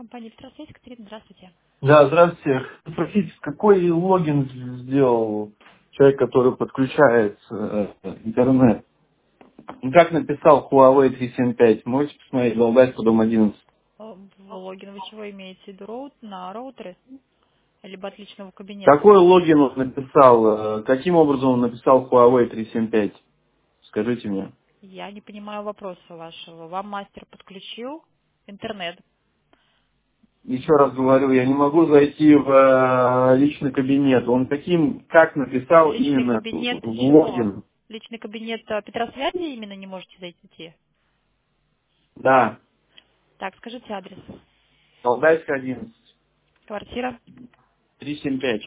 компания «Петросвязь». Екатерина, здравствуйте. Да, здравствуйте. Спросите, какой логин сделал человек, который подключает интернет? Ну, как написал Huawei 375? Можете посмотреть, Валдайского, дом 11. В логин вы чего имеете в виду? На роутере? Либо от личного кабинета? Какой логин он написал? Каким образом он написал Huawei 375? Скажите мне. Я не понимаю вопроса вашего. Вам мастер подключил интернет. Еще раз говорю, я не могу зайти в личный кабинет. Он как написал Личный именно кабинет в чего? логин? Личный кабинет Петросвязи именно не можете зайти? Да, Так, скажите адрес. Валдайская 11. Квартира? 375.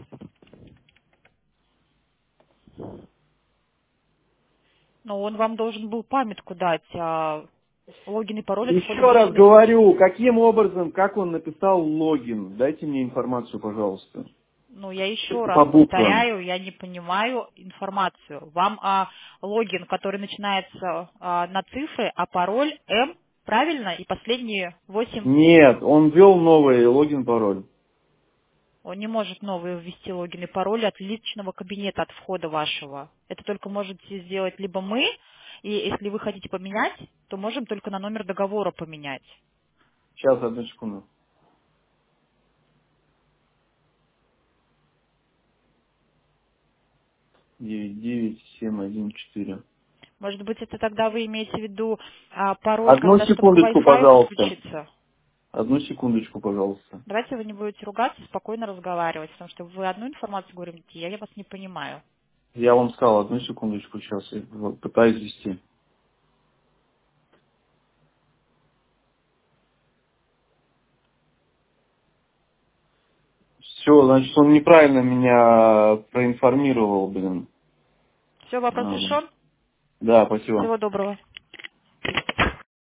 Но он вам должен был памятку дать, логин и пароль от входа в Еще раз личный... говорю, каким образом, как он написал логин? Дайте мне информацию, пожалуйста. Ну, я еще раз По буквам. повторяю, я не понимаю информацию. Вам логин, который начинается на цифры, а пароль М, правильно? И последние 8. Нет, он ввел новый логин, пароль. Он не может новые ввести логин и пароль от личного кабинета, от входа вашего. Это только можете сделать либо мы, и если вы хотите поменять, то можем только на номер договора поменять. Сейчас, одну секунду. 99714. Может быть, это тогда вы имеете в виду пароль, Одну когда чтобы к секундочку, Wi-Fi пожалуйста. подключиться? Одну секундочку, пожалуйста. Давайте вы не будете ругаться, спокойно разговаривать, потому что вы одну информацию говорите, я вас не понимаю. Я вам сказал, одну секундочку, сейчас я вот пытаюсь ввести. Все, значит, он неправильно меня проинформировал, блин. Все, вопрос А, решен? Да, спасибо. Всего доброго.